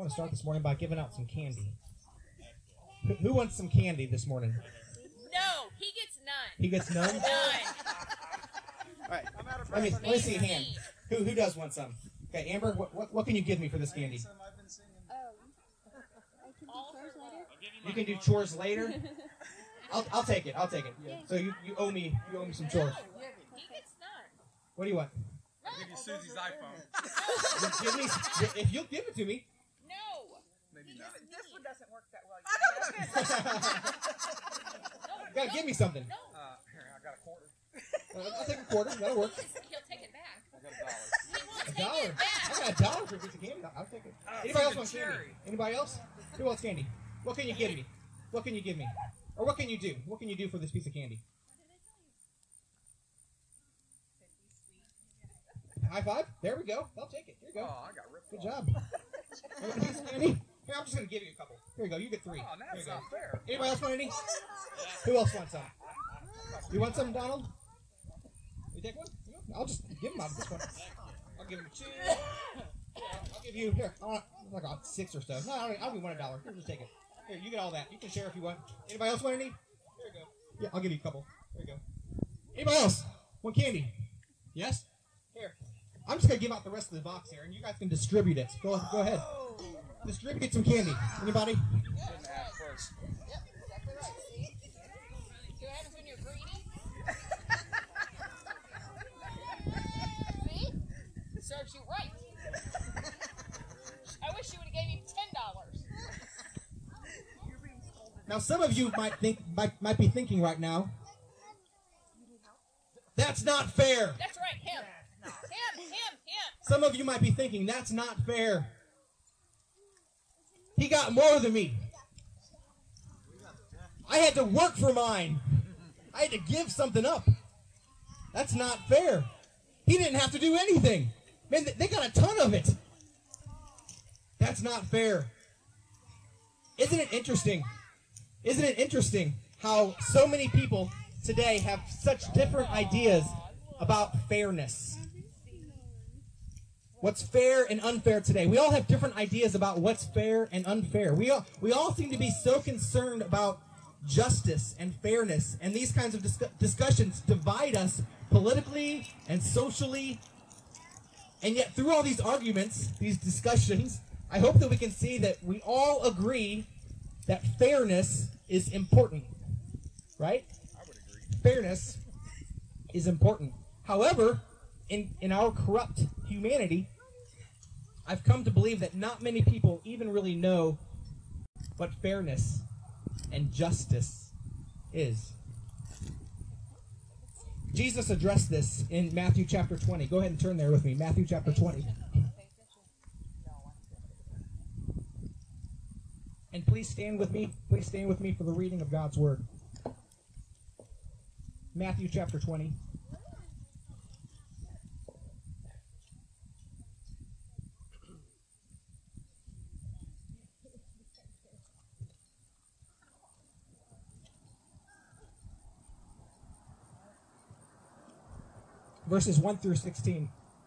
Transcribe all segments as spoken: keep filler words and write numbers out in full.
want to start this morning by giving out some candy. Who, who wants some candy this morning? No, he gets none. He gets none? None. All right. Let me, let me see a hand. Who who does want some? Okay, Amber, what, what, what can you give me for this candy? You can do chores later? I'll, I'll take it. I'll take it. So you, you owe me you owe me some chores. He gets none. What do you want? I'll give you Susie's iPhone. You give me, if you'll give it to me. No. Maybe not. This one doesn't work that well. You gotta give me something. No. Uh, here, I got a quarter. Uh, I'll take a quarter. That'll work. He'll take it back. I got a dollar. He won't A take dollar. it back. I got a dollar for a piece of candy. I'll take it. Uh, Anybody else for want the candy? cherry. Anybody else? Who wants candy? What can you give me? What can you give me? Or what can you do? What can you do for this piece of candy? High five. There we go. I'll take it. Here you go. Oh, I got ripped Good off. job. You want a piece of candy? Here, I'm just going to give you a couple. Here you go. You get three. Oh, Here that's you go. not fair. Anybody else want any? Who else wants some? You want some, Donald? You take one? I'll just give him out this one. I'll give him two. I'll give you, here, I want like a six or so. No, I don't, I'll give you one a dollar. Here, just take it. Here, you get all that. You can share if you want. Anybody else want any? Here you go. Yeah, I'll give you a couple. There you go. Anybody else want candy? Yes? Here. I'm just going to give out the rest of the box here, and you guys can distribute it. Go, go ahead. Distribute some candy. Anybody? Didn't ask first. Yep, exactly right. See? See what happens when you're greedy? See? Serves you right. I wish you would have gave me ten dollars. Now, some of you might think might, might be thinking right now, that's not fair. That's right, him. Him, him, him. Some of you might be thinking, that's not fair. He got more than me. I had to work for mine. I had to give something up. That's not fair. He didn't have to do anything. Man, they got a ton of it. That's not fair. Isn't it interesting? Isn't it interesting how so many people today have such different ideas about fairness? What's fair and unfair today? We all have different ideas about what's fair and unfair. We all, we all seem to be so concerned about justice and fairness, and these kinds of dis- discussions divide us politically and socially. And yet through all these arguments, these discussions, I hope that we can see that we all agree that fairness is important, right? I would agree. Fairness is important. However, in, in our corrupt humanity, I've come to believe that not many people even really know what fairness and justice is. Jesus addressed this in Matthew chapter twenty. Go ahead and turn there with me. Matthew chapter twenty. And please stand with me. Please stand with me for the reading of God's word. Matthew chapter twenty. Verses one through sixteen.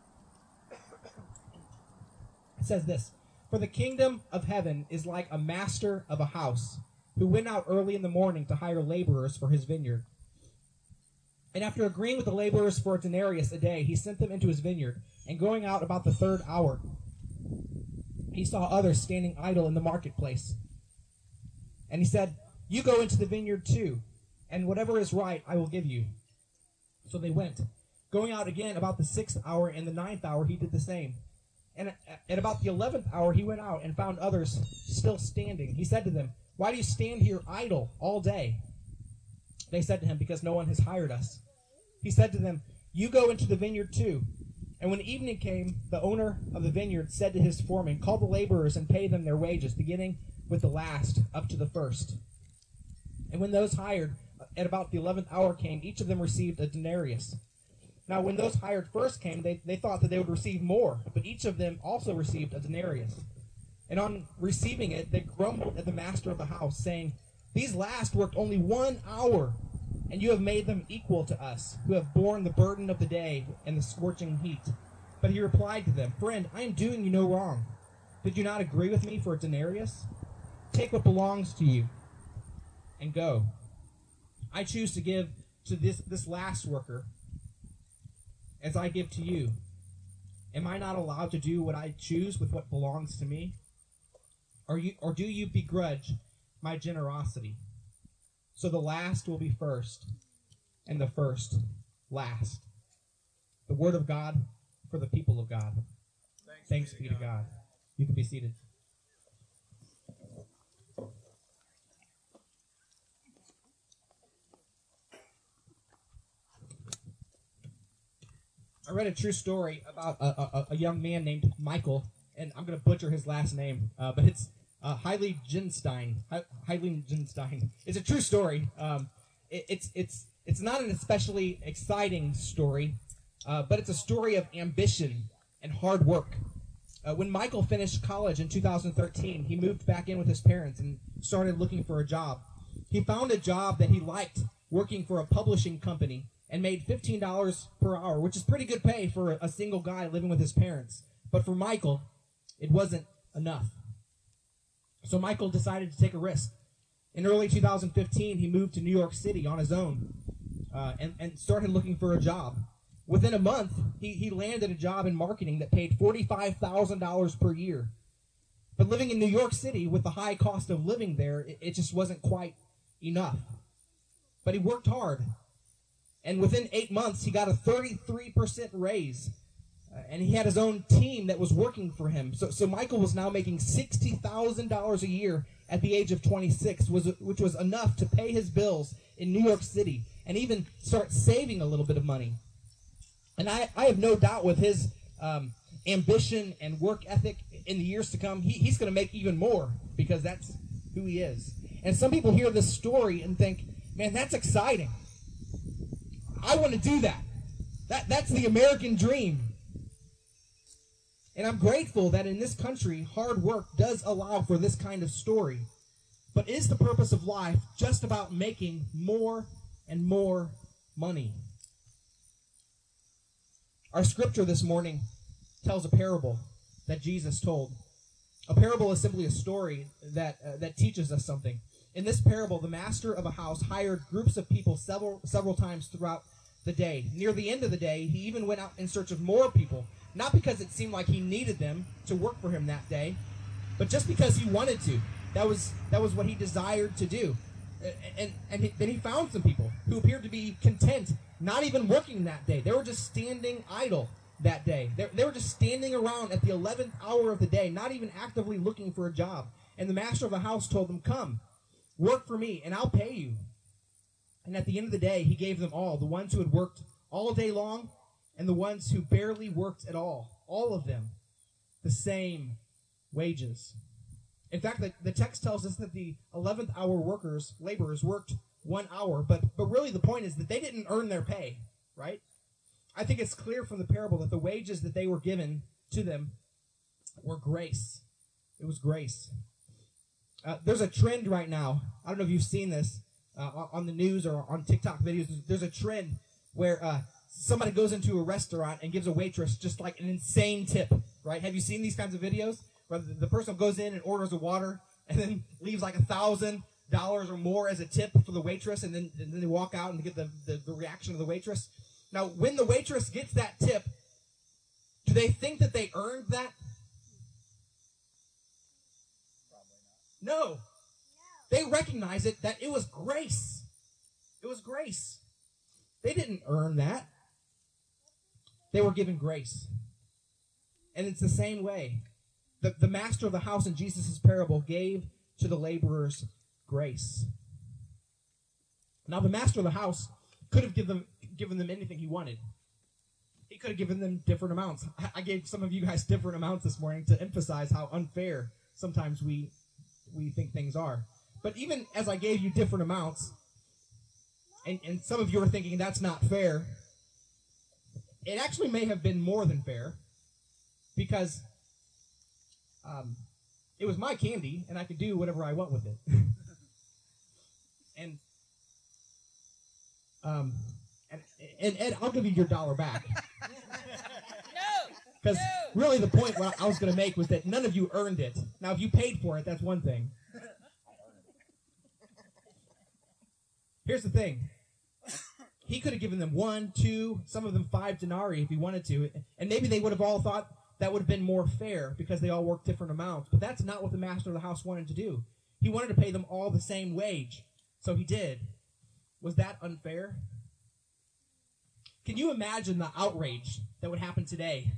It says this: For the kingdom of heaven is like a master of a house, who went out early in the morning to hire laborers for his vineyard. And after agreeing with the laborers for a denarius a day, he sent them into his vineyard. And going out about the third hour, he saw others standing idle in the marketplace. And he said, You go into the vineyard too, and whatever is right I will give you. So they went. Going out again about the sixth hour and the ninth hour, he did the same. And at about the eleventh hour, he went out and found others still standing. He said to them, Why do you stand here idle all day? They said to him, Because no one has hired us. He said to them, You go into the vineyard too. And when evening came, the owner of the vineyard said to his foreman, Call the laborers and pay them their wages, beginning with the last up to the first. And when those hired at about the eleventh hour came, each of them received a denarius. Now, when those hired first came, they, they thought that they would receive more, but each of them also received a denarius. And on receiving it, they grumbled at the master of the house, saying, These last worked only one hour, and you have made them equal to us, who have borne the burden of the day and the scorching heat. But he replied to them, Friend, I am doing you no wrong. Did you not agree with me for a denarius? Take what belongs to you and go. I choose to give to this, this last worker as I give to you. Am I not allowed to do what I choose with what belongs to me? Or, you, or do you begrudge my generosity? So the last will be first, and the first last. The word of God for the people of God. Thanks, Thanks be to God. You can be seated. I read a true story about a, a, a young man named Michael, and I'm going to butcher his last name, uh, but it's uh, Haile Genstein. Haile Genstein. It's a true story. Um, it, it's it's it's not an especially exciting story, uh, but it's a story of ambition and hard work. Uh, when Michael finished college in two thousand thirteen, he moved back in with his parents and started looking for a job. He found a job that he liked, working for a publishing company, and made fifteen dollars per hour, which is pretty good pay for a single guy living with his parents. But for Michael, it wasn't enough. So Michael decided to take a risk. In early two thousand fifteen, he moved to New York City on his own uh, and, and started looking for a job. Within a month, he, he landed a job in marketing that paid forty-five thousand dollars per year. But living in New York City with the high cost of living there, it, it just wasn't quite enough. But he worked hard. And within eight months, he got a thirty-three percent raise. Uh, and he had his own team that was working for him. So, so Michael was now making sixty thousand dollars a year at the age of twenty-six, was, which was enough to pay his bills in New York City and even start saving a little bit of money. And I, I have no doubt with his um, ambition and work ethic in the years to come, he, he's going to make even more because that's who he is. And some people hear this story and think, man, that's exciting. I want to do that. That that's the American dream. And I'm grateful that in this country, hard work does allow for this kind of story. But is the purpose of life just about making more and more money? Our scripture this morning tells a parable that Jesus told. A parable is simply a story that uh, that teaches us something. In this parable, the master of a house hired groups of people several several times throughout the day. Near the end of the day, he even went out in search of more people, not because it seemed like he needed them to work for him that day, but just because he wanted to. That was that was what he desired to do. And, and he, then he found some people who appeared to be content, not even working that day. They were just standing idle that day. They, they were just standing around at the eleventh hour of the day, not even actively looking for a job. And the master of the house told them, "Come, work for me, and I'll pay you." And at the end of the day, he gave them all, the ones who had worked all day long and the ones who barely worked at all, all of them, the same wages. In fact, the, the text tells us that the eleventh hour workers, laborers, worked one hour, but, but really the point is that they didn't earn their pay, right? I think it's clear from the parable that the wages that they were given to them were grace. It was grace. Uh, there's a trend right now. I don't know if you've seen this uh, on the news or on TikTok videos. There's a trend where uh, somebody goes into a restaurant and gives a waitress just like an insane tip, right? Have you seen these kinds of videos? Where the, the person goes in and orders a water and then leaves like a thousand dollars or more as a tip for the waitress, and then, and then they walk out and get the, the, the reaction of the waitress. Now, when the waitress gets that tip, do they think that they earned that? No. They recognize it that it was grace. It was grace. They didn't earn that. They were given grace. And it's the same way. The, the master of the house in Jesus' parable gave to the laborers grace. Now, the master of the house could have given them, given them anything he wanted. He could have given them different amounts. I, I gave some of you guys different amounts this morning to emphasize how unfair sometimes we we think things are. But even as I gave you different amounts, and, and some of you are thinking that's not fair, it actually may have been more than fair, because um, it was my candy, and I could do whatever I want with it. and, um, and, and Ed, I'll give you your dollar back. No. Because really the point what I was going to make was that none of you earned it. Now, if you paid for it, that's one thing. Here's the thing. He could have given them one, two, some of them five denarii if he wanted to. And maybe they would have all thought that would have been more fair because they all worked different amounts. But that's not what the master of the house wanted to do. He wanted to pay them all the same wage. So he did. Was that unfair? Can you imagine the outrage that would happen today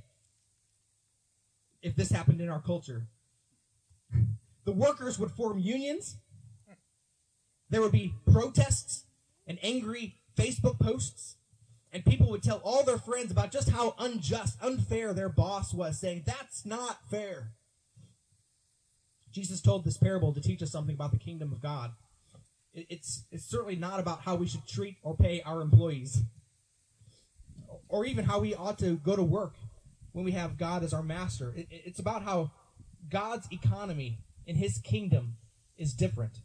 if this happened in our culture? The workers would form unions. There would be protests and angry Facebook posts. And people would tell all their friends about just how unjust, unfair their boss was, saying, that's not fair. Jesus told this parable to teach us something about the kingdom of God. It's, it's certainly not about how we should treat or pay our employees, or even how we ought to go to work when we have God as our master. It, it's about how God's economy in his kingdom is different.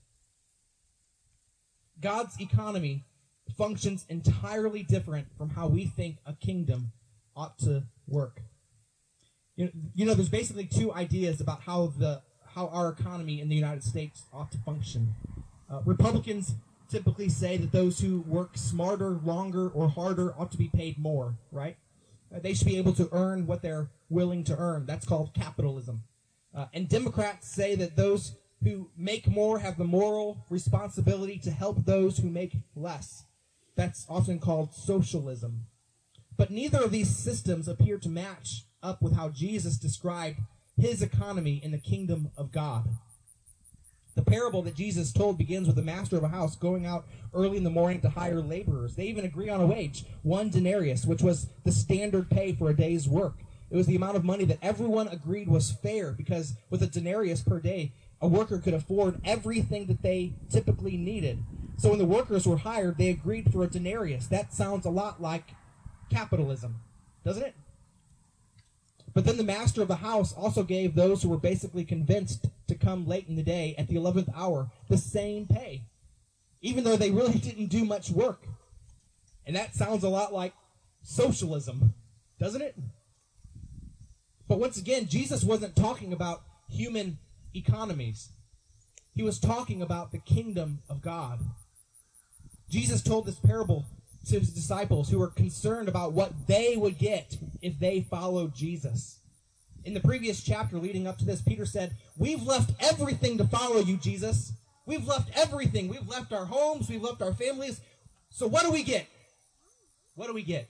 God's economy functions entirely different from how we think a kingdom ought to work. You know, you know, there's basically two ideas about how the how our economy in the United States ought to function. Uh, Republicans typically say that those who work smarter, longer, or harder ought to be paid more, right? Uh, they should be able to earn what they're willing to earn. That's called capitalism. Uh, and Democrats say that those who make more have the moral responsibility to help those who make less. That's often called socialism. But neither of these systems appear to match up with how Jesus described his economy in the kingdom of God. The parable that Jesus told begins with the master of a house going out early in the morning to hire laborers. They even agree on a wage, one denarius, which was the standard pay for a day's work. It was the amount of money that everyone agreed was fair, because with a denarius per day, a worker could afford everything that they typically needed. So when the workers were hired, they agreed for a denarius. That sounds a lot like capitalism, doesn't it? But then the master of the house also gave those who were basically convinced to come late in the day at the eleventh hour the same pay, even though they really didn't do much work. And that sounds a lot like socialism, doesn't it? But once again, Jesus wasn't talking about human economies. He was talking about the kingdom of God. Jesus told this parable to his disciples who were concerned about what they would get if they followed Jesus. In the previous chapter leading up to this, Peter said, we've left everything to follow you, Jesus. We've left everything. We've left our homes. We've left our families. So what do we get? What do we get?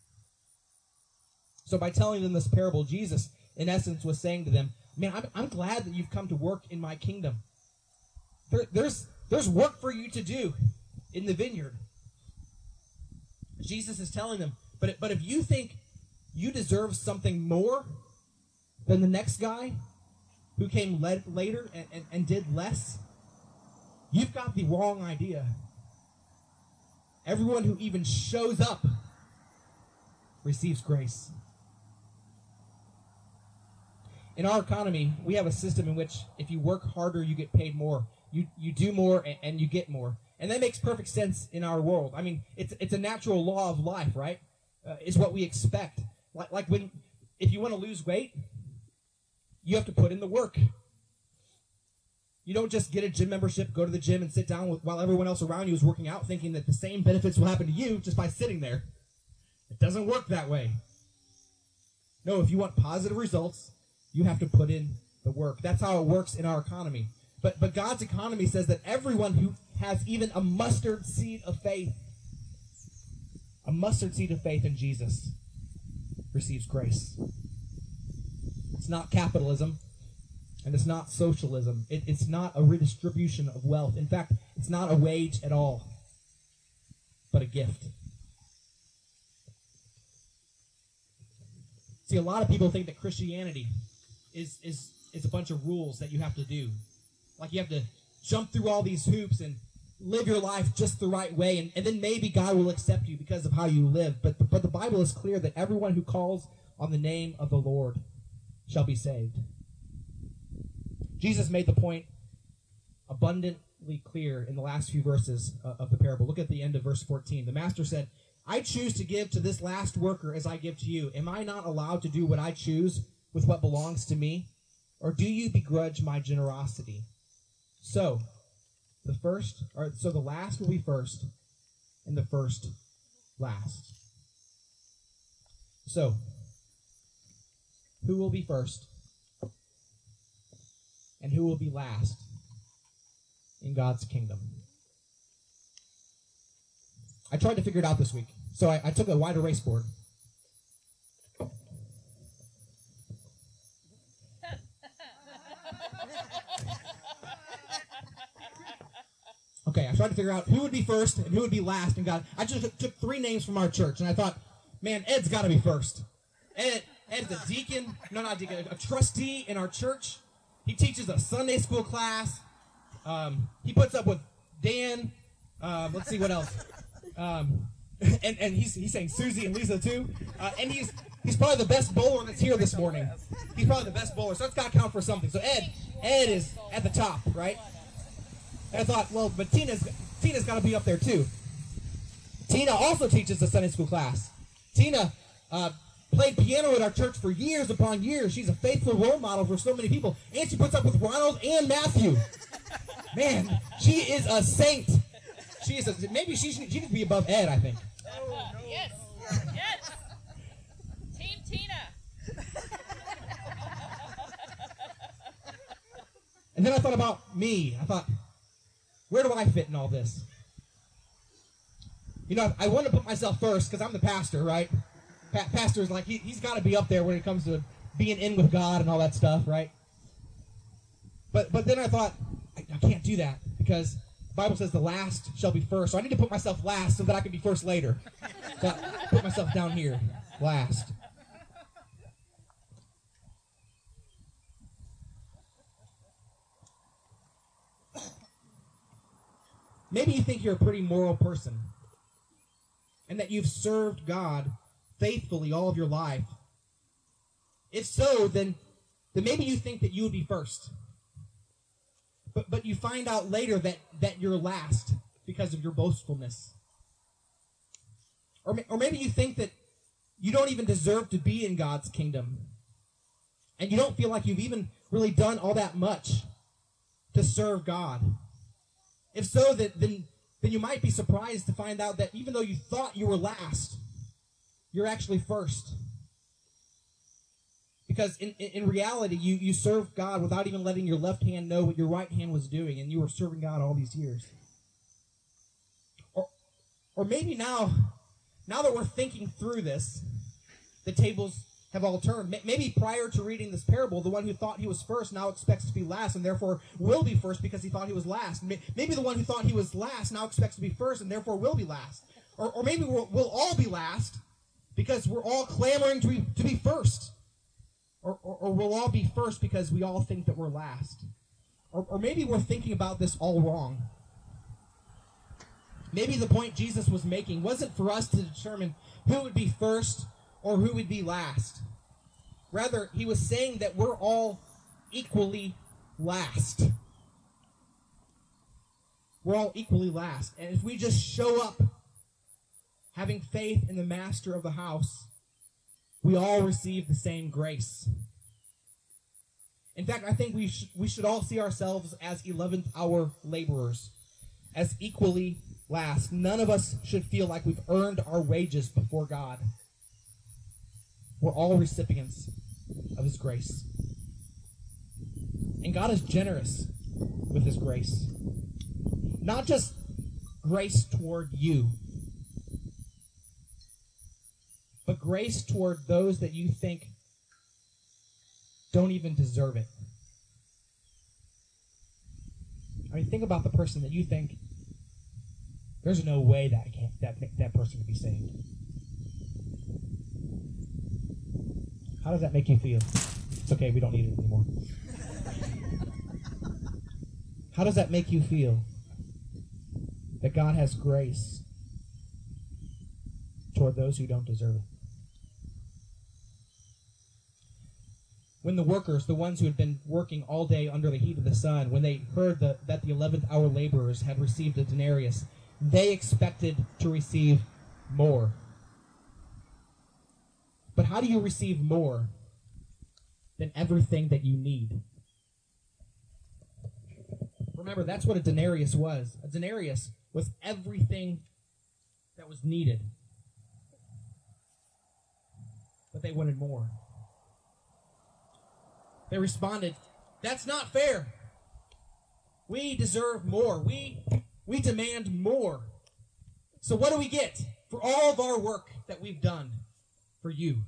So by telling them this parable, Jesus, in essence, was saying to them, man, I'm, I'm glad that you've come to work in my kingdom. There, there's, there's work for you to do in the vineyard. Jesus is telling them, but, but if you think you deserve something more than the next guy who came le- later and, and, and did less, you've got the wrong idea. Everyone who even shows up receives grace. In our economy, we have a system in which if you work harder, you get paid more. You, you do more and, and you get more. And that makes perfect sense in our world. I mean, it's it's a natural law of life, right? Uh, it's what we expect. Like, like when, if you want to lose weight, you have to put in the work. You don't just get a gym membership, go to the gym, and sit down with, while everyone else around you is working out, thinking that the same benefits will happen to you just by sitting there. It doesn't work that way. No, if you want positive results, you have to put in the work. That's how it works in our economy. But but God's economy says that everyone who has even a mustard seed of faith, a mustard seed of faith in Jesus, receives grace. It's not capitalism, and it's not socialism. It, it's not a redistribution of wealth. In fact, it's not a wage at all, but a gift. See, a lot of people think that Christianity is is is a bunch of rules that you have to do. Like you have to jump through all these hoops and live your life just the right way, and, and then maybe God will accept you because of how you live. But, but the Bible is clear that everyone who calls on the name of the Lord shall be saved. Jesus made the point abundantly clear in the last few verses uh, of the parable. Look at the end of verse fourteen. The master said, I choose to give to this last worker as I give to you. Am I not allowed to do what I choose with what belongs to me? Or do you begrudge my generosity? So, the first, or so the last will be first, and the first last. So, who will be first? And who will be last in God's kingdom? I tried to figure it out this week. So I, I took a wide erase board. Okay, I tried to figure out who would be first and who would be last in God. I just took, took three names from our church, and I thought, man, Ed's got to be first. Ed, Ed's a deacon, no, not a deacon, a trustee in our church. He teaches a Sunday school class. Um, he puts up with Dan. Uh, let's see what else. Um, and and he's he's saying Susie and Lisa too. Uh, and he's he's probably the best bowler that's here this morning. He's probably the best bowler, so that's got to count for something. So Ed Ed is at the top, right? And I thought, well, but Tina's Tina's got to be up there too. Tina also teaches a Sunday school class. Tina uh, played piano at our church for years upon years. She's a faithful role model for so many people. And she puts up with Ronald and Matthew. Man, she is a saint. She is a, maybe she should, she should be above Ed, I think. Yes. Yes. Team Tina. And then I thought about me. I thought, where do I fit in all this? You know, I want to put myself first because I'm the pastor, right? Pa- pastor's like, he, he's got to be up there when it comes to being in with God and all that stuff, right? But but then I thought, I, I can't do that because the Bible says the last shall be first. So I need to put myself last so that I can be first later. So I put myself down here, last. Maybe you think you're a pretty moral person and that you've served God faithfully all of your life. If so, then, then maybe you think that you would be first. But, but you find out later that, that you're last because of your boastfulness. Or, or maybe you think that you don't even deserve to be in God's kingdom. And you don't feel like you've even really done all that much to serve God. If so, that, then, then you might be surprised to find out that even though you thought you were last, you're actually first. Because in, in, in reality, you, you served God without even letting your left hand know what your right hand was doing, and you were serving God all these years. Or, or maybe now, now that we're thinking through this, the tables have all turned. Maybe prior to reading this parable, the one who thought he was first now expects to be last and therefore will be first because he thought he was last. Maybe the one who thought he was last now expects to be first and therefore will be last. Or, or maybe we'll, we'll all be last because we're all clamoring to be, to be first. Or, or, or we'll all be first because we all think that we're last. Or, or maybe we're thinking about this all wrong. Maybe the point Jesus was making wasn't for us to determine who would be first or who would be last. Rather, he was saying that we're all equally last. We're all equally last. And if we just show up having faith in the master of the house, we all receive the same grace. In fact, I think we, sh- we should all see ourselves as eleventh hour laborers, as equally last. None of us should feel like we've earned our wages before God. We're all recipients of his grace. And God is generous with his grace. Not just grace toward you, but grace toward those that you think don't even deserve it. I mean, think about the person that you think, there's no way that can't, that, that person can be saved. How does that make you feel? It's okay, we don't need it anymore. How does that make you feel? That God has grace toward those who don't deserve it. When the workers, the ones who had been working all day under the heat of the sun, when they heard the, that the eleventh hour laborers had received a denarius, they expected to receive more. But how do you receive more than everything that you need? Remember, that's what a denarius was. A denarius was everything that was needed. But they wanted more. They responded, "That's not fair. We deserve more. We, we demand more. So what do we get for all of our work that we've done for you?"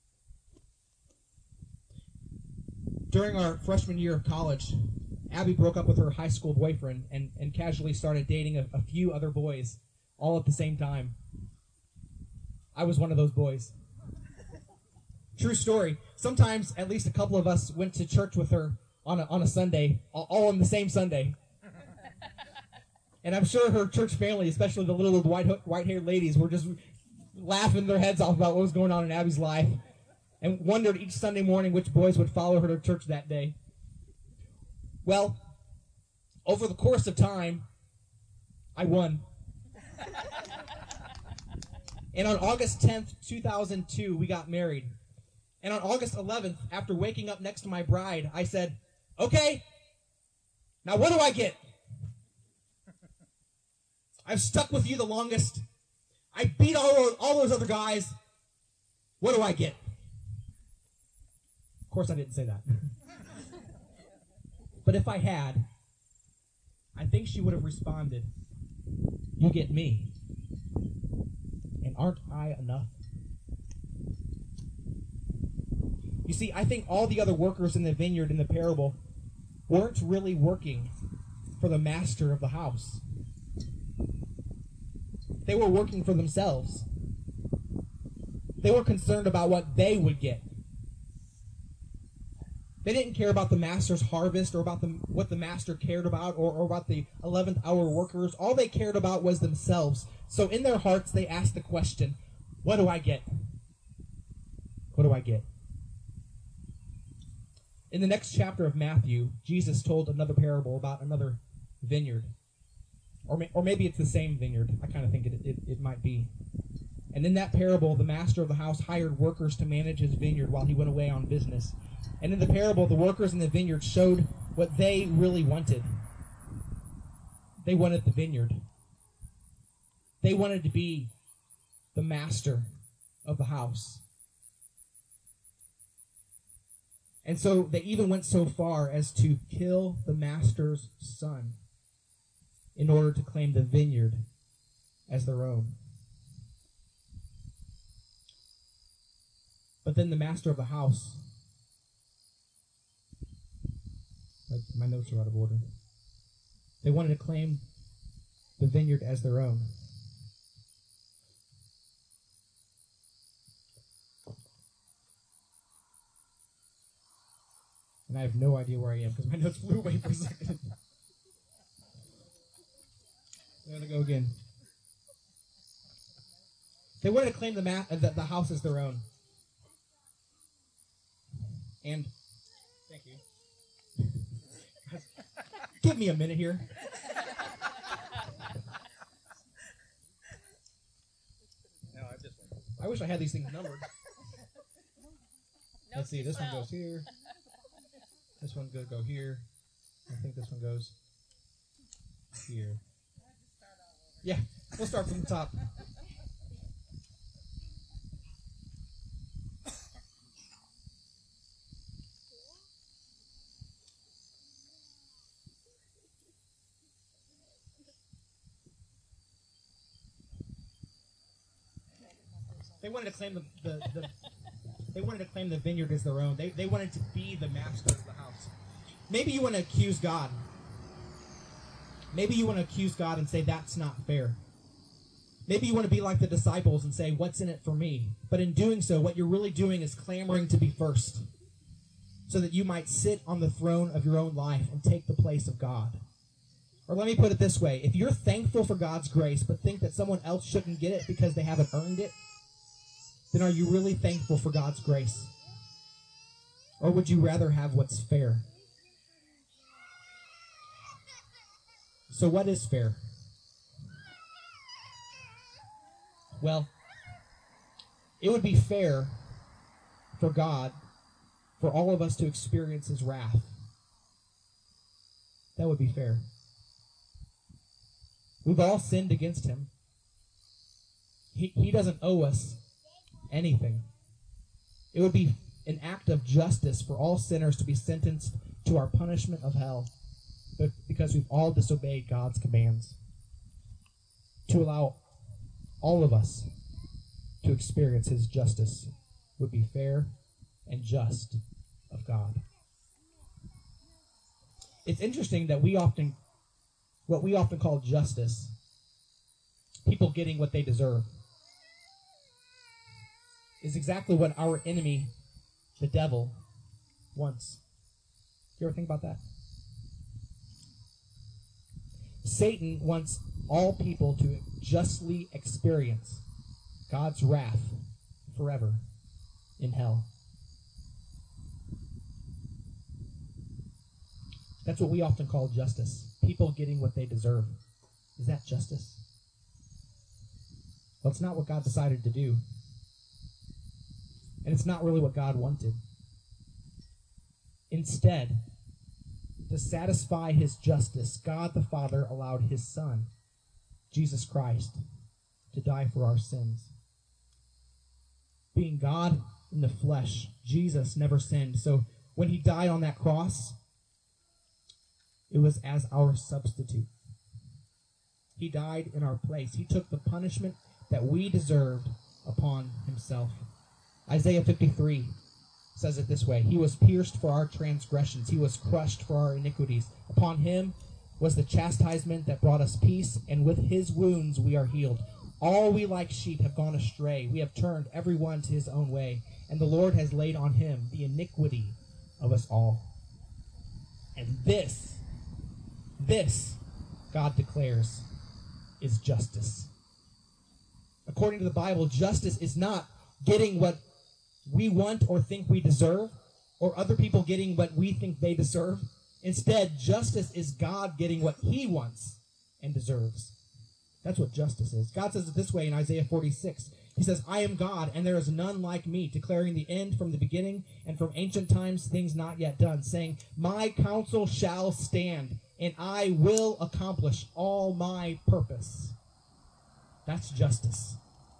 During our freshman year of college, Abby broke up with her high school boyfriend and, and casually started dating a, a few other boys all at the same time. I was one of those boys. True story. Sometimes at least a couple of us went to church with her on a, on a Sunday, all, all on the same Sunday. And I'm sure her church family, especially the little white white-haired ladies, were just laughing their heads off about what was going on in Abby's life and wondered each Sunday morning which boys would follow her to church that day. Well, over the course of time, I won. And on August tenth, two thousand two, we got married. And on August eleventh, after waking up next to my bride, I said, "Okay, now what do I get? I've stuck with you the longest. I beat all, all those other guys. What do I get?" Of course, I didn't say that. But if I had, I think she would have responded, "You get me. And aren't I enough?" You see, I think all the other workers in the vineyard in the parable weren't really working for the master of the house. They were working for themselves. They were concerned about what they would get. They didn't care about the master's harvest or about the, what the master cared about or, or about the eleventh hour workers. All they cared about was themselves. So in their hearts, they asked the question, what do I get? What do I get? In the next chapter of Matthew, Jesus told another parable about another vineyard. Or, may, or maybe it's the same vineyard. I kind of think it, it, it might be. And in that parable, the master of the house hired workers to manage his vineyard while he went away on business. And in the parable, the workers in the vineyard showed what they really wanted. They wanted the vineyard. They wanted to be the master of the house. And so they even went so far as to kill the master's son in order to claim the vineyard as their own. But then the master of the house, my notes are out of order. They wanted to claim the vineyard as their own. And I have no idea where I am because my notes flew away for a second. There they go again. They wanted to claim the, ma- the, the house as their own. And, thank you. Give me a minute here. No, I just went. I wish I had these things numbered. Let's see, this one goes here. This one could go here. I think this one goes here. Yeah, we'll start from the top. They wanted to claim the, the, the they wanted to claim the vineyard as their own. They they wanted to be the master of the house. Maybe you want to accuse God. Maybe you want to accuse God and say that's not fair. Maybe you want to be like the disciples and say, what's in it for me? But in doing so, what you're really doing is clamoring to be first so that you might sit on the throne of your own life and take the place of God. Or let me put it this way. If you're thankful for God's grace but think that someone else shouldn't get it because they haven't earned it, then are you really thankful for God's grace? Or would you rather have what's fair? So what is fair? Well, it would be fair for God, for all of us to experience his wrath. That would be fair. We've all sinned against him. He, he doesn't owe us anything. It would be an act of justice for all sinners to be sentenced to our punishment of hell, but because we've all disobeyed God's commands. To allow all of us to experience his justice would be fair and just of God. It's interesting that we often, what we often call justice, people getting what they deserve, is exactly what our enemy, the devil, wants. You ever think about that? Satan wants all people to justly experience God's wrath forever in hell. That's what we often call justice. People getting what they deserve. Is that justice? Well, it's not what God decided to do. And it's not really what God wanted. Instead, to satisfy his justice, God the Father allowed his Son, Jesus Christ, to die for our sins. Being God in the flesh, Jesus never sinned. So when he died on that cross, it was as our substitute. He died in our place. He took the punishment that we deserved upon himself. Isaiah fifty-three says it this way: He was pierced for our transgressions. He was crushed for our iniquities. Upon him was the chastisement that brought us peace, and with his wounds we are healed. All we like sheep have gone astray. We have turned every one to his own way, and the Lord has laid on him the iniquity of us all. And this, this, God declares, is justice. According to the Bible, justice is not getting what we want or think we deserve, or other people getting what we think they deserve. Instead, justice is God getting what he wants and deserves. That's what justice is. God says it this way in Isaiah forty-six. He says, I am God, and there is none like me, declaring the end from the beginning, and from ancient times things not yet done, saying, my counsel shall stand, and I will accomplish all my purpose. That's justice.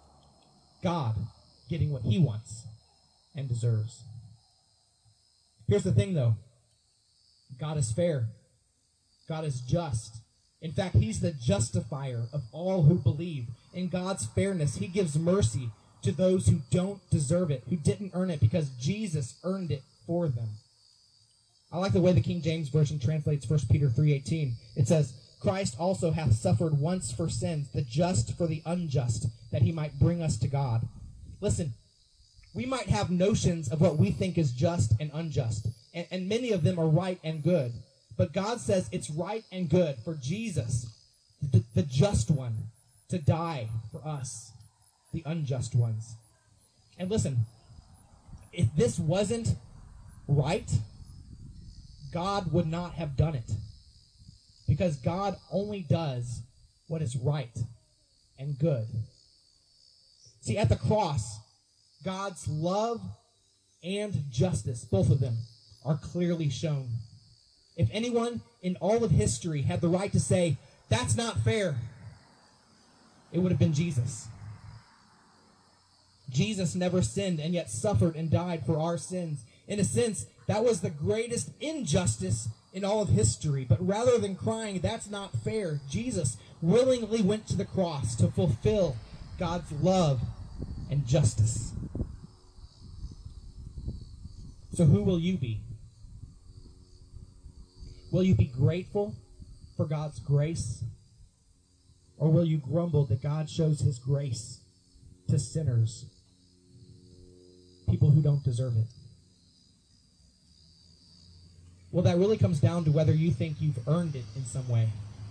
God getting what he wants and deserves. Here's the thing, though. God is fair. God is just. In fact, he's the justifier of all who believe. In God's fairness, he gives mercy to those who don't deserve it, who didn't earn it, because Jesus earned it for them. I like the way the King James Version translates First Peter three eighteen. It says, Christ also hath suffered once for sins, the just for the unjust, that he might bring us to God. Listen, we might have notions of what we think is just and unjust, and, and many of them are right and good. But God says it's right and good for Jesus, the, the just one, to die for us, the unjust ones. And listen, if this wasn't right, God would not have done it. Because God only does what is right and good. See, at the cross, God's love and justice, both of them, are clearly shown. If anyone in all of history had the right to say, that's not fair, it would have been Jesus. Jesus never sinned and yet suffered and died for our sins. In a sense, that was the greatest injustice in all of history. But rather than crying, that's not fair, Jesus willingly went to the cross to fulfill God's love and justice. So who will you be? Will you be grateful for God's grace? Or will you grumble that God shows his grace to sinners, people who don't deserve it? Well, that really comes down to whether you think you've earned it in some way,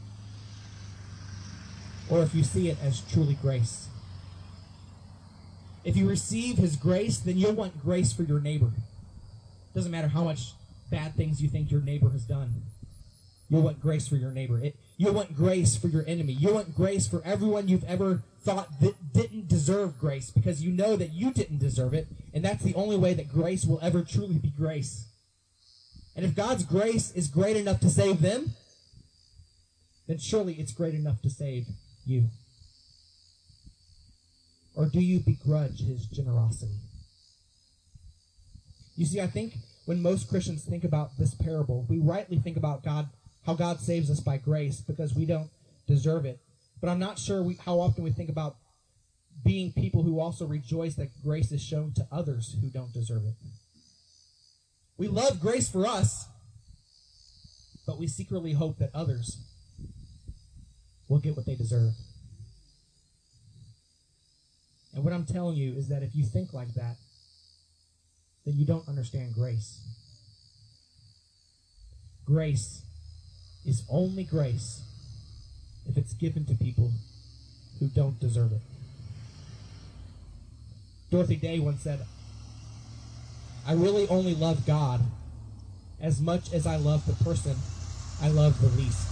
or if you see it as truly grace. If you receive his grace, then you'll want grace for your neighbor. Doesn't matter how much bad things you think your neighbor has done. You'll want grace for your neighbor. It, you'll want grace for your enemy. You'll want grace for everyone you've ever thought that didn't deserve grace, because you know that you didn't deserve it, and that's the only way that grace will ever truly be grace. And if God's grace is great enough to save them, then surely it's great enough to save you. Or do you begrudge his generosity? You see, I think when most Christians think about this parable, we rightly think about God, how God saves us by grace because we don't deserve it. But I'm not sure we, how often we think about being people who also rejoice that grace is shown to others who don't deserve it. We love grace for us, but we secretly hope that others will get what they deserve. And what I'm telling you is that if you think like that, then you don't understand grace. Grace is only grace if it's given to people who don't deserve it. Dorothy Day once said, I really only love God as much as I love the person I love the least.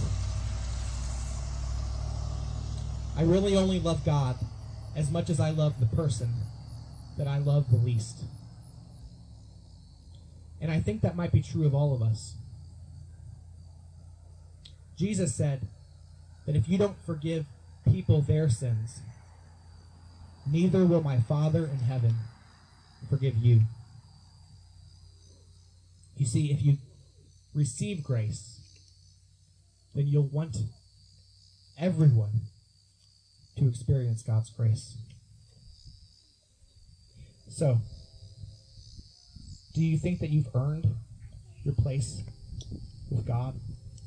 I really only love God as much as I love the person that I love the least. And I think that might be true of all of us. Jesus said that if you don't forgive people their sins, neither will my Father in heaven forgive you. You see, if you receive grace, then you'll want everyone to experience God's grace. So, do you think that you've earned your place with God?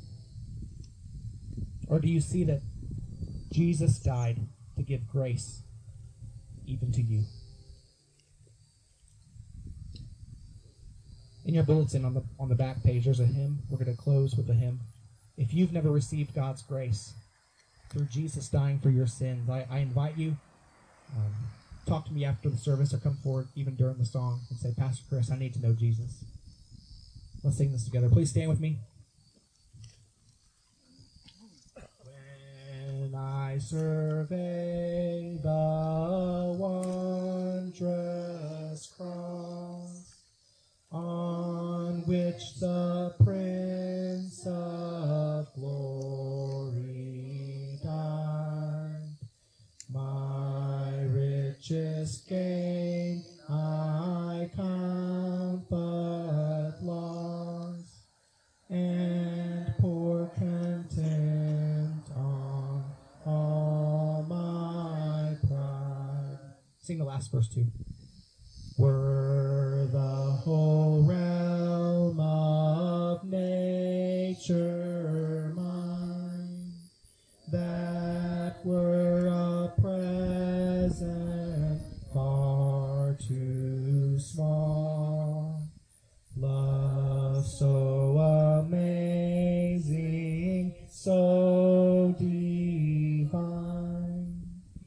Or do you see that Jesus died to give grace even to you? In your bulletin on the on the back page, there's a hymn. We're going to close with a hymn. If you've never received God's grace through Jesus dying for your sins, I, I invite you, um, talk to me after the service or come forward even during the song and say, Pastor Chris, I need to know Jesus. Let's sing this together. Please stand with me. When I survey the wondrous cross on which the Prince of Glory died, my richest gain I count but loss, and pour content on all my pride. Sing the last verse too. Were the whole realm of nature mine, that were a present far too small. Love so amazing, so divine,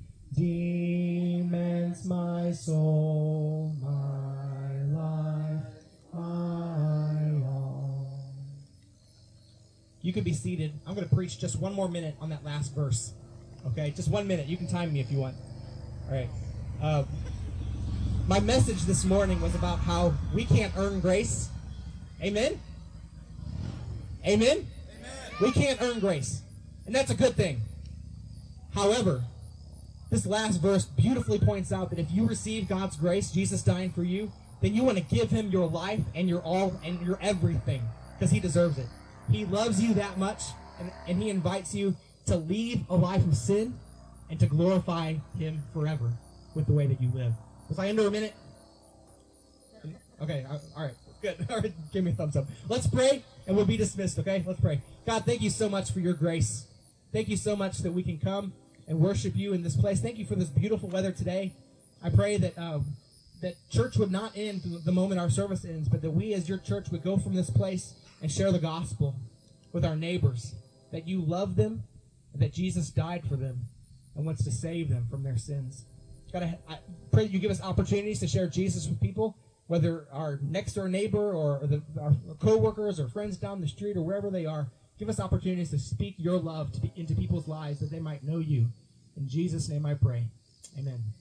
demands my soul, my life, my all. You can be seated. I'm going to preach just one more minute on that last verse. Okay, just one minute. You can time me if you want. All right. Uh, my message this morning was about how we can't earn grace. Amen? Amen? Amen? We can't earn grace. And that's a good thing. However, this last verse beautifully points out that if you receive God's grace, Jesus dying for you, then you want to give him your life and your all and your everything, because he deserves it. He loves you that much, and, and he invites you to leave a life of sin and to glorify him forever with the way that you live. Was I under a minute? Okay, all right, good. All right, give me a thumbs up. Let's pray, and we'll be dismissed, okay? Let's pray. God, thank you so much for your grace. Thank you so much that we can come and worship you in this place. Thank you for this beautiful weather today. I pray that uh, that church would not end the moment our service ends, but that we as your church would go from this place and share the gospel with our neighbors, that you love them, and that Jesus died for them and wants to save them from their sins. God, I, I pray that you give us opportunities to share Jesus with people, whether our next door neighbor or the, our co-workers or friends down the street or wherever they are. Give us opportunities to speak your love to be, into people's lives that they might know you. In Jesus' name I pray. Amen.